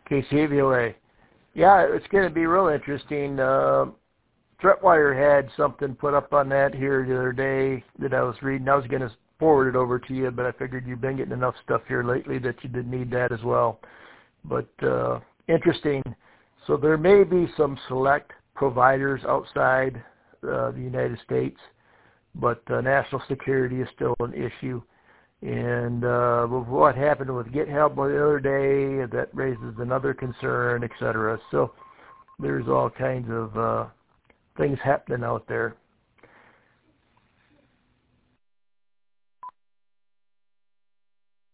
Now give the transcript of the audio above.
KCVOA. Yeah, it's going to be real interesting. Tripwire had something put up on that here the other day that I was reading. I was going to forward it over to you, but I figured you've been getting enough stuff here lately that you didn't need that as well. But interesting. So there may be some select providers outside the United States, but national security is still an issue. And with what happened with GitHub the other day, that raises another concern, et cetera. So there's all kinds of things happening out there.